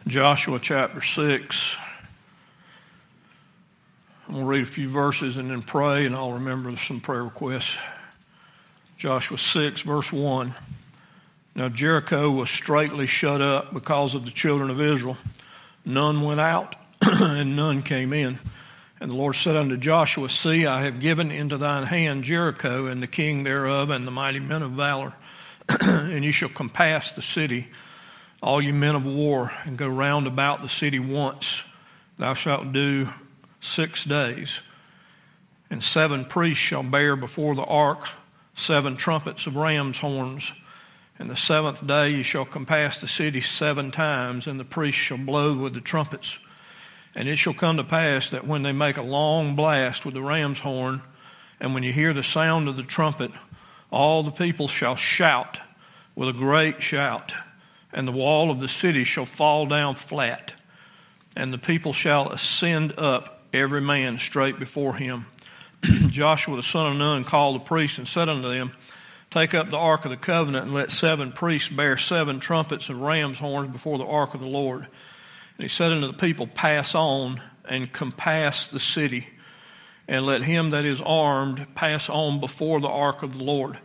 Joshua chapter 6. I'm going to read a few verses and then pray, and I'll remember some prayer requests. Joshua 6, verse 1. Now Jericho was straitly shut up because of the children of Israel. None went out, and none came in. And the Lord said unto Joshua, See, I have given into thine hand Jericho, and the king thereof, and the mighty men of valor. And you shall compass the city, all you men of war, and go round about the city once. Thou shalt do 6 days. And 7 priests shall bear before the ark 7 trumpets of ram's horns. And the 7th day you shall compass the city 7 times, and the priests shall blow with the trumpets. And it shall come to pass that when they make a long blast with the ram's horn, and when you hear the sound of the trumpet, all the people shall shout with a great shout, and the wall of the city shall fall down flat, and the people shall ascend up, every man straight before him. Joshua the son of Nun called the priests and said unto them, Take up the ark of the covenant, and let 7 priests bear 7 trumpets of ram's horns before the ark of the Lord. And he said unto the people, Pass on and compass the city, and let him that is armed pass on before the ark of the Lord.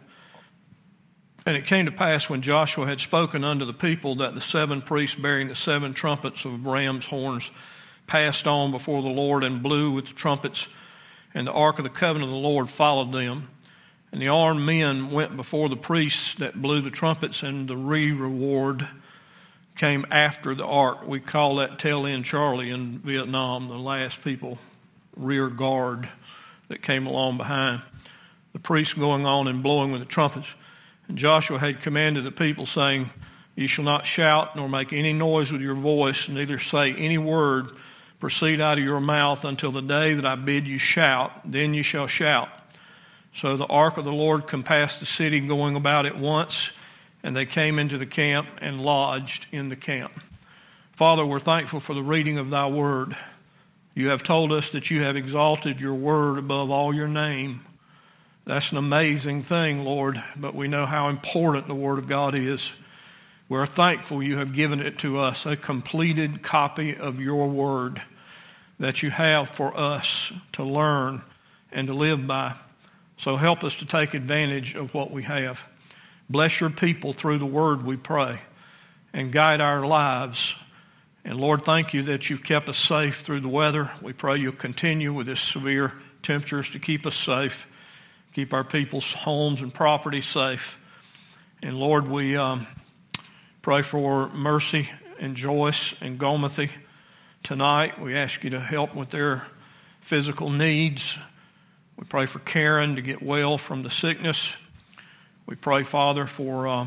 And it came to pass when Joshua had spoken unto the people that the 7 priests bearing the 7 trumpets of ram's horns passed on before the Lord and blew with the trumpets, and the ark of the covenant of the Lord followed them. And the armed men went before the priests that blew the trumpets, and the reward came after the ark. We call that tail end Charlie in Vietnam, the last people, rear guard that came along behind. The priests going on and blowing with the trumpets. And Joshua had commanded the people, saying, You shall not shout, nor make any noise with your voice, neither say any word proceed out of your mouth until the day that I bid you shout, then you shall shout. So the ark of the Lord compassed the city, going about it once, and they came into the camp and lodged in the camp. Father, we're thankful for the reading of thy word. You have told us that you have exalted your word above all your name. That's an amazing thing, Lord, but we know how important the Word of God is. We're thankful you have given it to us, a completed copy of your Word that you have for us to learn and to live by. So help us to take advantage of what we have. Bless your people through the Word, we pray, and guide our lives. And Lord, thank you that you've kept us safe through the weather. We pray you'll continue with this severe temperatures to keep us safe. Keep our people's homes and property safe. And Lord, we pray for Mercy and Joyce and Gomathy tonight. We ask you to help with their physical needs. We pray for Karen to get well from the sickness. We pray, Father, for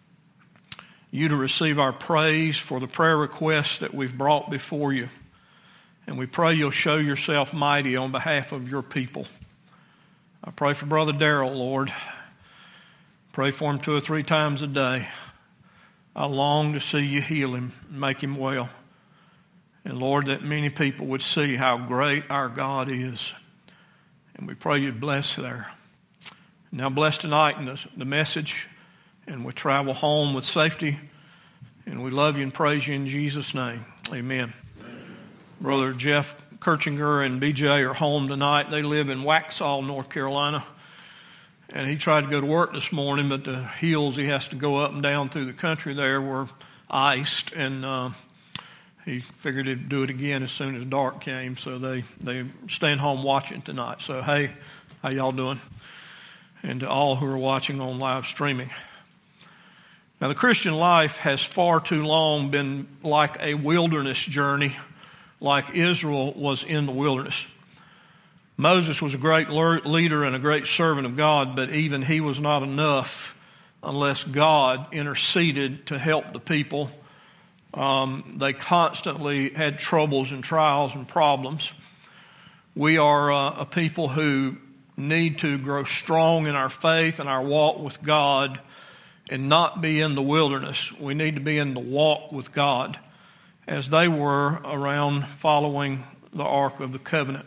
you to receive our praise for the prayer requests that we've brought before you. And we pray you'll show yourself mighty on behalf of your people. I pray for Brother Darrell, Lord. Pray for him 2 or 3 times a day. I long to see you heal him and make him well. And Lord, that many people would see how great our God is. And we pray you'd bless there. Now bless tonight in the message, and we travel home with safety. And we love you and praise you in Jesus' name. Amen. Brother Jeff Kirchinger and BJ are home tonight. They live in Waxhaw, North Carolina. And he tried to go to work this morning, but the hills he has to go up and down through the country there were iced. And he figured he'd do it again as soon as dark came. So they staying home watching tonight. So, hey, how y'all doing? And to all who are watching on live streaming. Now, the Christian life has far too long been like a wilderness journey, like Israel was in the wilderness. Moses was a great leader and a great servant of God, but even he was not enough unless God interceded to help the people. They constantly had troubles and trials and problems. We are a people who need to grow strong in our faith and our walk with God and not be in the wilderness. We need to be in the walk with God, as they were around following the Ark of the Covenant.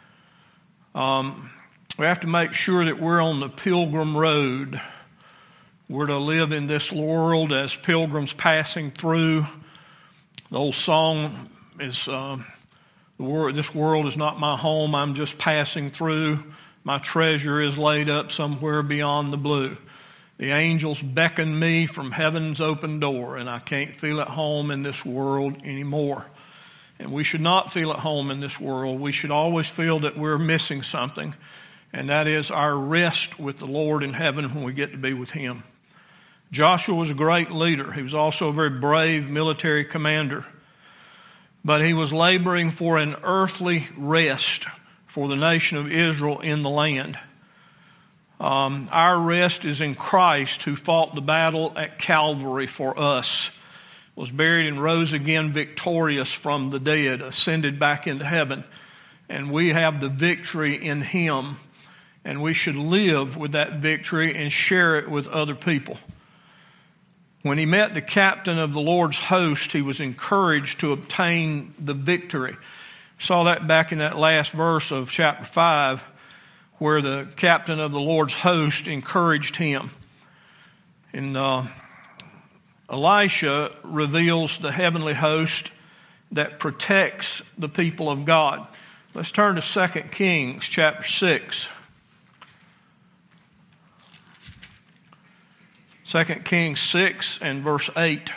We have to make sure that we're on the pilgrim road. We're to live in this world as pilgrims passing through. The old song is, this world is not my home, I'm just passing through. My treasure is laid up somewhere beyond the blue. The angels beckon me from heaven's open door, and I can't feel at home in this world anymore. And we should not feel at home in this world. We should always feel that we're missing something, and that is our rest with the Lord in heaven when we get to be with Him. Joshua was a great leader. He was also a very brave military commander. But he was laboring for an earthly rest for the nation of Israel in the land. Our rest is in Christ, who fought the battle at Calvary for us, was buried and rose again victorious from the dead, ascended back into heaven. And we have the victory in Him. And we should live with that victory and share it with other people. When he met the captain of the Lord's host, he was encouraged to obtain the victory. We saw that back in that last verse of chapter 5, where the captain of the Lord's host encouraged him. And Elisha reveals the heavenly host that protects the people of God. Let's turn to 2 Kings chapter 6. 2 Kings 6 and verse 8.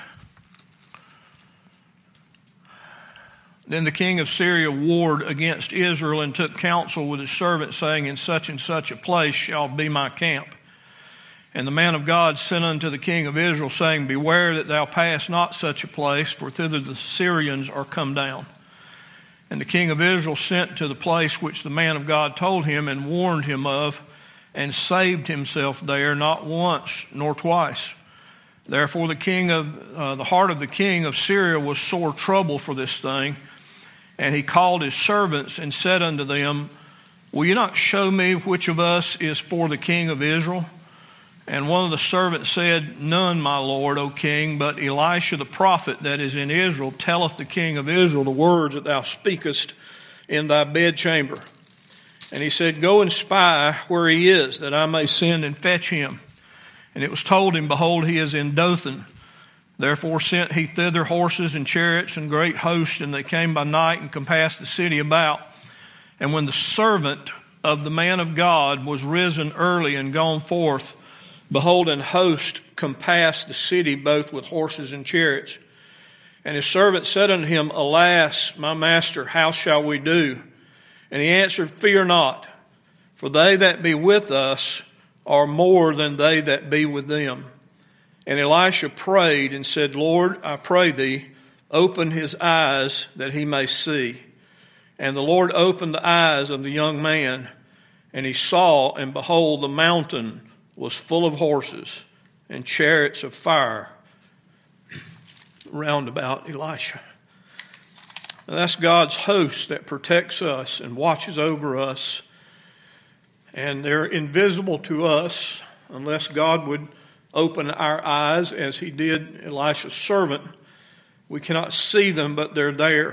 Then the king of Syria warred against Israel and took counsel with his servant, saying, in such and such a place shall be my camp. And the man of God sent unto the king of Israel, saying, beware that thou pass not such a place, for thither the Syrians are come down. And the king of Israel sent to the place which the man of God told him, and warned him of, and saved himself there, not once nor twice. Therefore the heart of the king of Syria was sore troubled for this thing. And he called his servants and said unto them, will you not show me which of us is for the king of Israel? And one of the servants said, none, my lord, O king, but Elisha the prophet that is in Israel telleth the king of Israel the words that thou speakest in thy bedchamber. And he said, go and spy where he is, that I may send and fetch him. And it was told him, behold, he is in Dothan. Therefore sent he thither horses and chariots and great hosts, and they came by night and compassed the city about. And when the servant of the man of God was risen early and gone forth, behold, an host compassed the city both with horses and chariots. And his servant said unto him, alas, my master, how shall we do? And he answered, fear not, for they that be with us are more than they that be with them. And Elisha prayed and said, Lord, I pray thee, open his eyes that he may see. And the Lord opened the eyes of the young man, and he saw, and behold, the mountain was full of horses and chariots of fire round about Elisha. And that's God's host that protects us and watches over us. And they're invisible to us unless God would open our eyes, as he did Elisha's servant. We cannot see them, but they're there.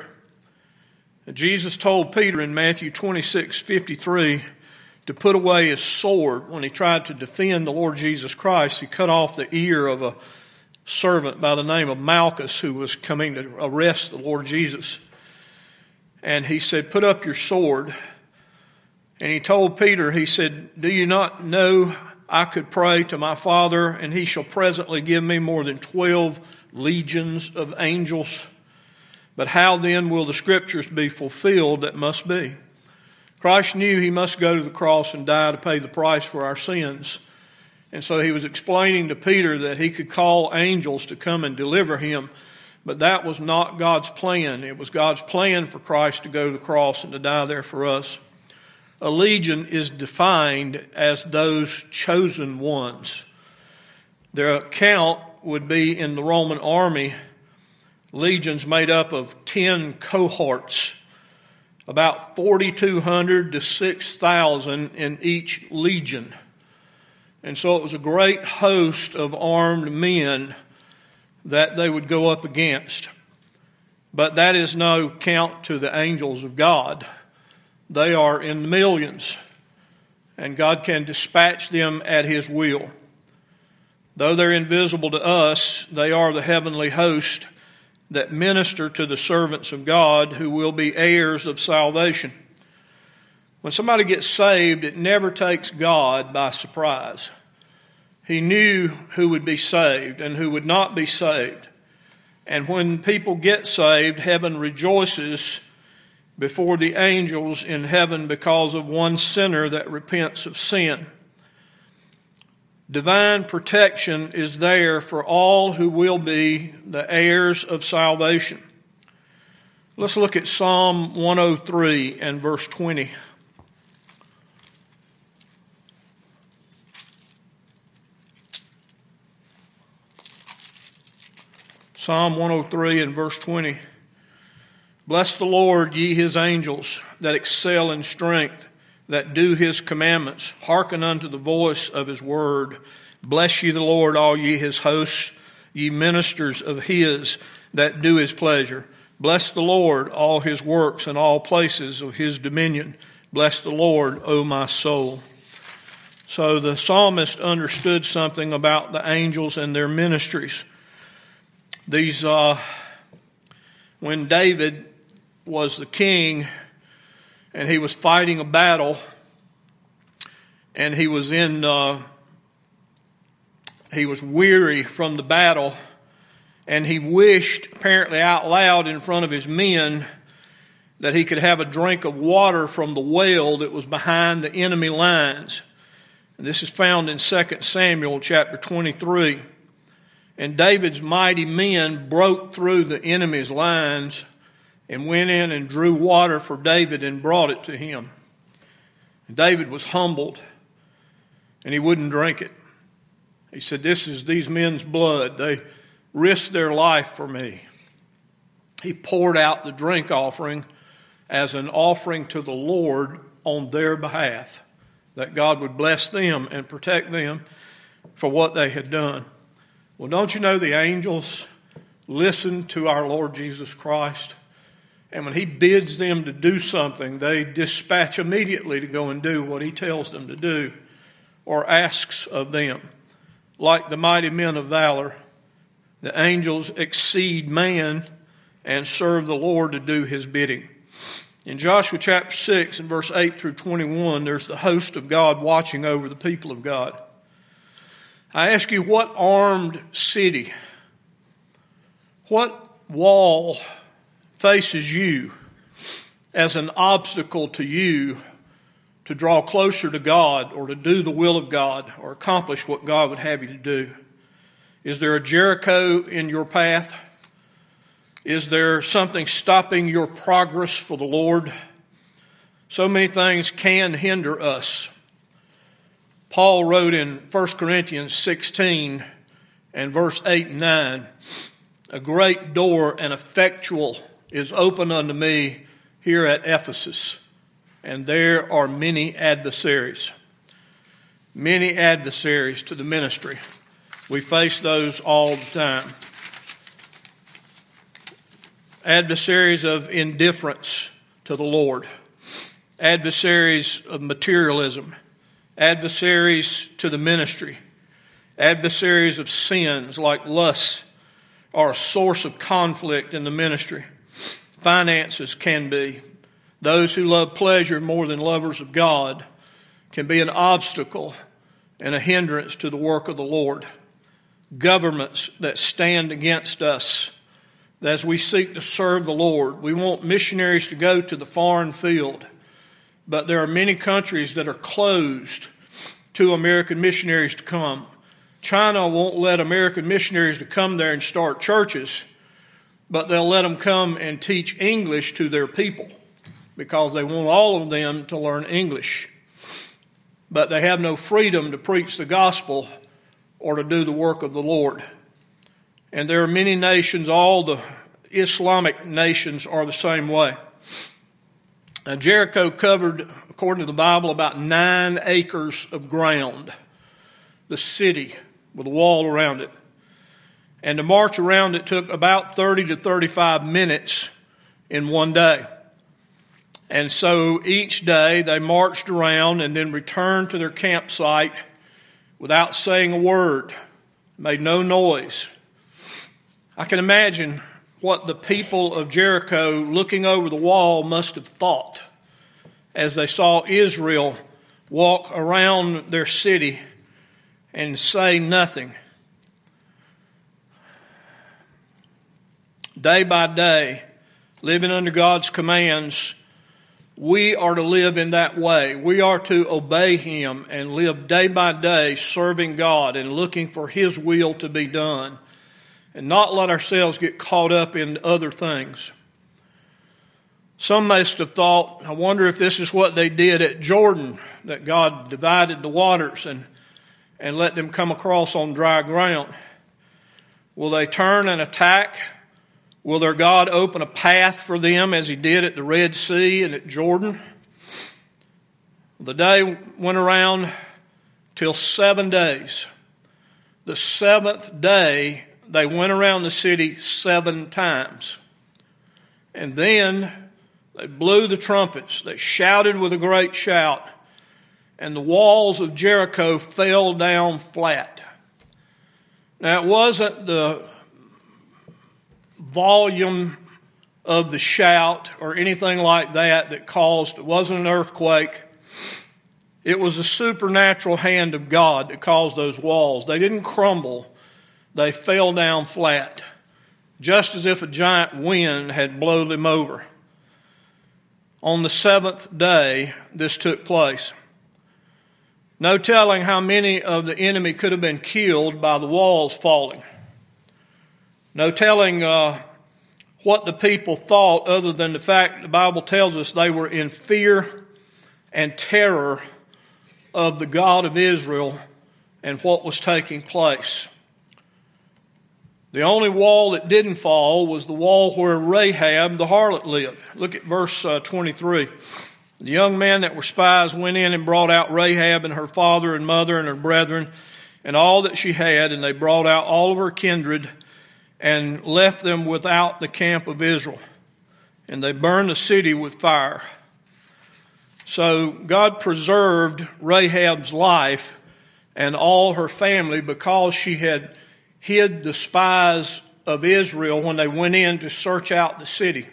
Jesus told Peter in Matthew 26:53 to put away his sword. When he tried to defend the Lord Jesus Christ, he cut off the ear of a servant by the name of Malchus who was coming to arrest the Lord Jesus. And he said, put up your sword. And he told Peter, he said, do you not know I could pray to my Father, and he shall presently give me more than 12 legions of angels? But how then will the scriptures be fulfilled that must be? Christ knew he must go to the cross and die to pay the price for our sins. And so he was explaining to Peter that he could call angels to come and deliver him. But that was not God's plan. It was God's plan for Christ to go to the cross and to die there for us. A legion is defined as those chosen ones. Their count would be in the Roman army, legions made up of 10 cohorts, about 4,200 to 6,000 in each legion. And so it was a great host of armed men that they would go up against. But that is no count to the angels of God. They are in the millions, and God can dispatch them at his will. Though they're invisible to us, they are the heavenly host that minister to the servants of God who will be heirs of salvation. When somebody gets saved, it never takes God by surprise. He knew who would be saved and who would not be saved. And when people get saved, heaven rejoices before the angels in heaven because of one sinner that repents of sin. Divine protection is there for all who will be the heirs of salvation. Let's look at Psalm 103 and verse 20. Psalm 103 and verse 20. Bless the Lord, ye his angels, that excel in strength, that do his commandments. Hearken unto the voice of his word. Bless ye the Lord, all ye his hosts, ye ministers of his that do his pleasure. Bless the Lord, all his works and all places of his dominion. Bless the Lord, O my soul. So the psalmist understood something about the angels and their ministries. When David was the king and he was fighting a battle and he was weary from the battle and he wished, apparently out loud in front of his men, that he could have a drink of water from the well that was behind the enemy lines. And this is found in 2 Samuel chapter 23. And David's mighty men broke through the enemy's lines and went in and drew water for David and brought it to him. And David was humbled, and he wouldn't drink it. He said, "This is these men's blood. They risked their life for me." He poured out the drink offering as an offering to the Lord on their behalf, that God would bless them and protect them for what they had done. Well, don't you know the angels listen to our Lord Jesus Christ? And when he bids them to do something, they dispatch immediately to go and do what he tells them to do or asks of them. Like the mighty men of valor, the angels exceed man and serve the Lord to do his bidding. In Joshua chapter 6 and verse 8 through 21, there's the host of God watching over the people of God. I ask you, what armed city, what wall faces you as an obstacle to you to draw closer to God or to do the will of God or accomplish what God would have you to do? Is there a Jericho in your path? Is there something stopping your progress for the Lord? So many things can hinder us. Paul wrote in 1 Corinthians 16 and verse 8 and 9, "A great door and effectual is open unto me here at Ephesus, and there are many adversaries." Many adversaries to the ministry. We face those all the time. Adversaries of indifference to the Lord. Adversaries of materialism. Adversaries to the ministry. Adversaries of sins like lust are a source of conflict in the ministry. Finances can be. Those who love pleasure more than lovers of God can be an obstacle and a hindrance to the work of the Lord. Governments that stand against us as we seek to serve the Lord. We want missionaries to go to the foreign field, but there are many countries that are closed to American missionaries to come. China won't let American missionaries to come there and start churches, but they'll let them come and teach English to their people because they want all of them to learn English. But they have no freedom to preach the gospel or to do the work of the Lord. And there are many nations, all the Islamic nations are the same way. Now, Jericho covered, according to the Bible, about 9 acres of ground, the city with a wall around it. And to march around it took about 30 to 35 minutes in one day. And so each day they marched around and then returned to their campsite without saying a word, made no noise. I can imagine what the people of Jericho looking over the wall must have thought as they saw Israel walk around their city and say nothing. Day by day, living under God's commands, we are to live in that way. We are to obey Him and live day by day serving God and looking for His will to be done and not let ourselves get caught up in other things. Some must have thought, I wonder if this is what they did at Jordan, that God divided the waters and let them come across on dry ground. Will they turn and attack? Will their God open a path for them as He did at the Red Sea and at Jordan? The day went around till 7 days. The seventh day, they went around the city 7 times. And then they blew the trumpets. They shouted with a great shout. And the walls of Jericho fell down flat. Now, it wasn't the volume of the shout or anything like that caused, it wasn't an earthquake. It was the supernatural hand of God that caused those walls. They didn't crumble. They fell down flat, just as if a giant wind had blown them over. On the 7th day, this took place. No telling how many of the enemy could have been killed by the walls falling. No telling what the people thought other than the fact the Bible tells us they were in fear and terror of the God of Israel and what was taking place. The only wall that didn't fall was the wall where Rahab the harlot lived. Look at verse 23. The young men that were spies went in and brought out Rahab and her father and mother and her brethren and all that she had, and they brought out all of her kindred and left them without the camp of Israel. And they burned the city with fire. So God preserved Rahab's life and all her family because she had hid the spies of Israel when they went in to search out the city.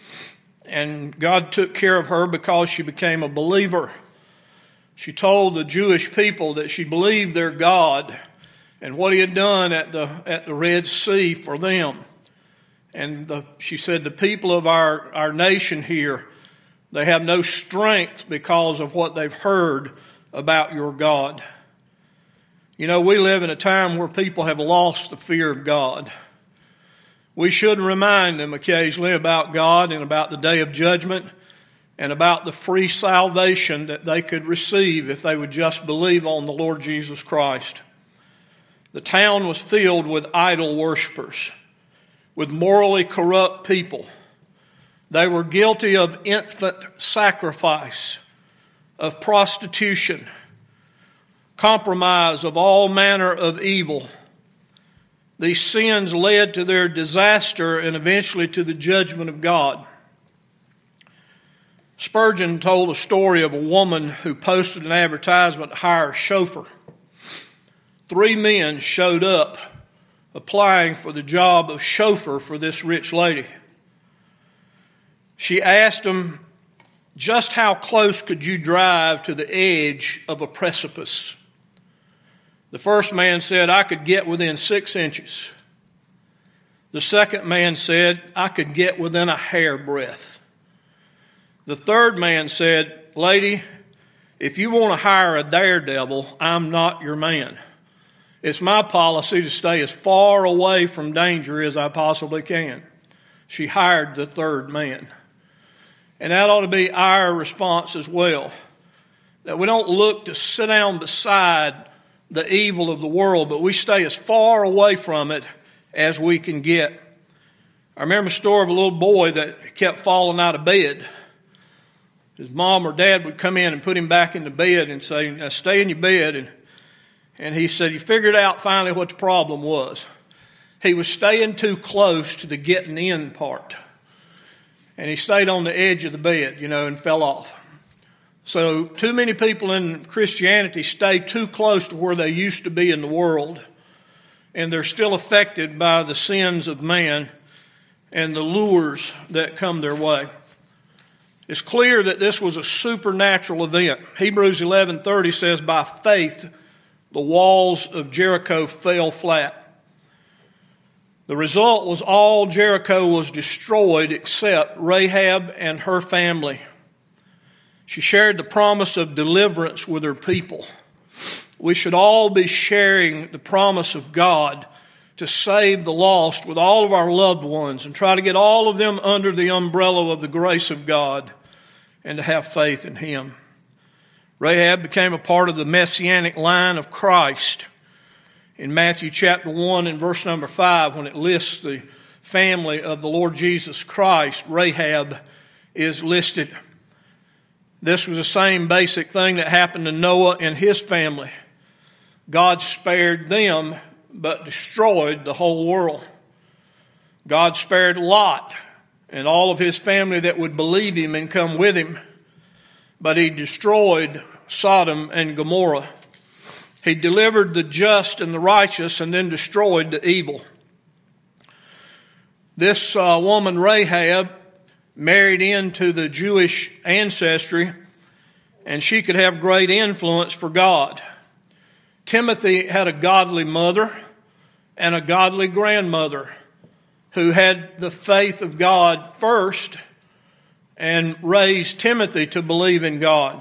And God took care of her because she became a believer. She told the Jewish people that she believed their God and what He had done at the Red Sea for them. And she said, the people of our nation here, they have no strength because of what they've heard about your God. You know, we live in a time where people have lost the fear of God. We should remind them occasionally about God and about the day of judgment and about the free salvation that they could receive if they would just believe on the Lord Jesus Christ. The town was filled with idol worshipers, with morally corrupt people. They were guilty of infant sacrifice, of prostitution, compromise of all manner of evil. These sins led to their disaster and eventually to the judgment of God. Spurgeon told a story of a woman who posted an advertisement to hire a chauffeur. 3 men showed up applying for the job of chauffeur for this rich lady. She asked them, just how close could you drive to the edge of a precipice? The first man said, I could get within 6 inches. The second man said, I could get within a hairbreadth. The third man said, lady, if you want to hire a daredevil, I'm not your man. It's my policy to stay as far away from danger as I possibly can. She hired the third man. And that ought to be our response as well. That we don't look to sit down beside the evil of the world, but we stay as far away from it as we can get. I remember a story of a little boy that kept falling out of bed. His mom or dad would come in and put him back in the bed and say, now stay in your bed. And he said he figured out finally what the problem was. He was staying too close to the getting in part. And he stayed on the edge of the bed, and fell off. So too many people in Christianity stay too close to where they used to be in the world. And they're still affected by the sins of man. and the lures that come their way. It's clear that this was a supernatural event. Hebrews 11:30 says, by faith, the walls of Jericho fell flat. The result was all Jericho was destroyed except Rahab and her family. She shared the promise of deliverance with her people. We should all be sharing the promise of God to save the lost with all of our loved ones and try to get all of them under the umbrella of the grace of God and to have faith in Him. Rahab became a part of the messianic line of Christ. In Matthew chapter 1 and verse number 5, when it lists the family of the Lord Jesus Christ, Rahab is listed. This was the same basic thing that happened to Noah and his family. God spared them, but destroyed the whole world. God spared Lot and all of his family that would believe Him and come with Him, but He destroyed Sodom and Gomorrah. He delivered the just and the righteous and then destroyed the evil. This woman Rahab married into the Jewish ancestry, and she could have great influence for God. Timothy had a godly mother and a godly grandmother who had the faith of God first and raised Timothy to believe in God.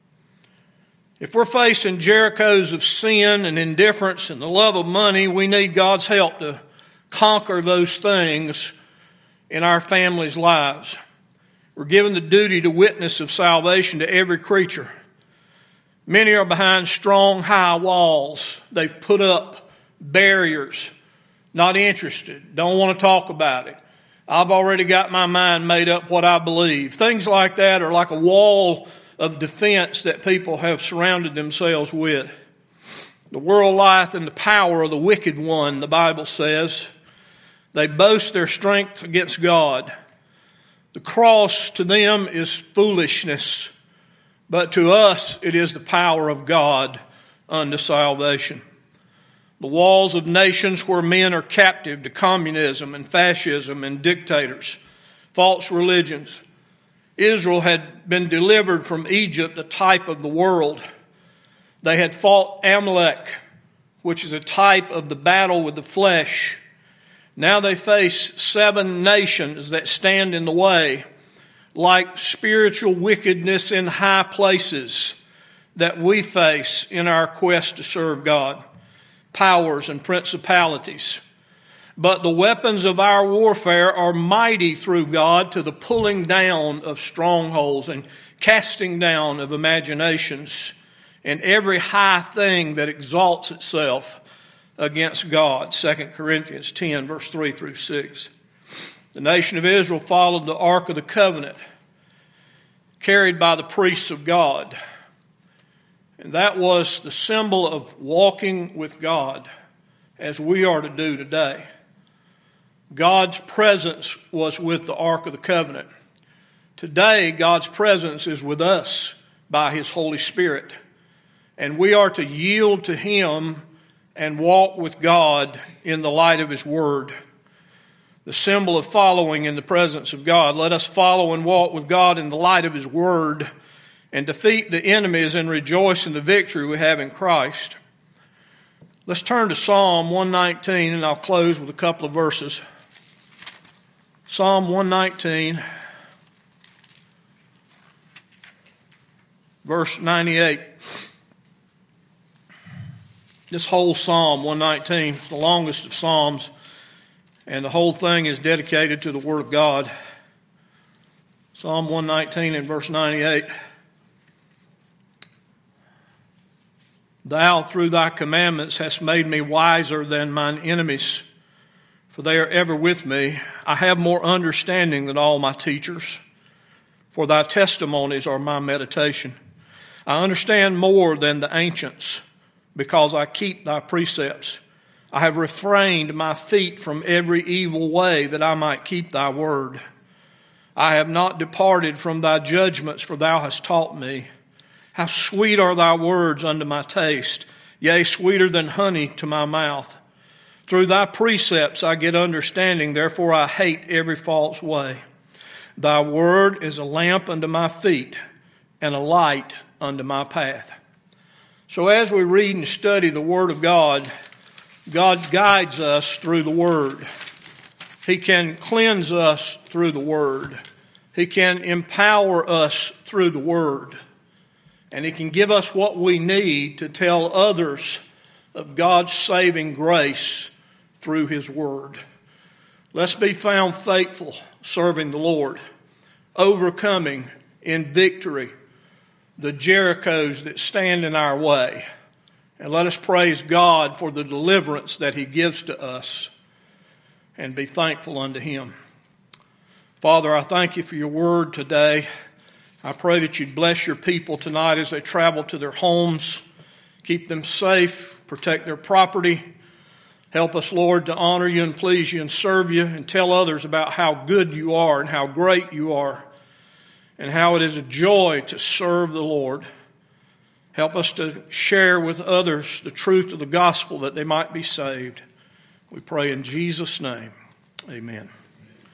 If we're facing Jerichos of sin and indifference and the love of money, we need God's help to conquer those things in our families' lives. We're given the duty to witness of salvation to every creature. Many are behind strong, high walls. They've put up barriers, not interested, don't want to talk about it. I've already got my mind made up what I believe. Things like that are like a wall of defense that people have surrounded themselves with. The world lieth in the power of the wicked one, the Bible says. They boast their strength against God. The cross to them is foolishness, but to us it is the power of God unto salvation. The walls of nations where men are captive to communism and fascism and dictators, false religions. Israel had been delivered from Egypt, a type of the world. They had fought Amalek, which is a type of the battle with the flesh. Now they face 7 nations that stand in the way, like spiritual wickedness in high places that we face in our quest to serve God. Powers and principalities. But the weapons of our warfare are mighty through God to the pulling down of strongholds and casting down of imaginations and every high thing that exalts itself against God. 2 Corinthians 10, verse 3 through 6. The nation of Israel followed the Ark of the Covenant, carried by the priests of God. And that was the symbol of walking with God, as we are to do today. God's presence was with the Ark of the Covenant. Today, God's presence is with us by His Holy Spirit. And we are to yield to Him and walk with God in the light of His Word. The symbol of following in the presence of God. Let us follow and walk with God in the light of His Word and defeat the enemies and rejoice in the victory we have in Christ. Let's turn to Psalm 119, and I'll close with a couple of verses. Psalm 119, verse 98. This whole Psalm 119 is the longest of Psalms, and the whole thing is dedicated to the Word of God. Psalm 119 and verse 98. Thou, through thy commandments, hast made me wiser than mine enemies, for they are ever with me. I have more understanding than all my teachers, for thy testimonies are my meditation. I understand more than the ancients, because I keep thy precepts. I have refrained my feet from every evil way, that I might keep thy word. I have not departed from thy judgments, for thou hast taught me. How sweet are thy words unto my taste, yea, sweeter than honey to my mouth. Through thy precepts I get understanding, therefore I hate every false way. Thy word is a lamp unto my feet and a light unto my path. So as we read and study the Word of God, God guides us through the Word. He can cleanse us through the Word. He can empower us through the Word. And He can give us what we need to tell others of God's saving grace through His Word. Let's be found faithful, serving the Lord, overcoming in victory the Jerichos that stand in our way. And let us praise God for the deliverance that He gives to us and be thankful unto Him. Father, I thank You for Your word today. I pray that You'd bless Your people tonight as they travel to their homes. Keep them safe, protect their property. Help us, Lord, to honor You and please You and serve You and tell others about how good You are and how great You are and how it is a joy to serve the Lord. Help us to share with others the truth of the gospel that they might be saved. We pray in Jesus' name. Amen.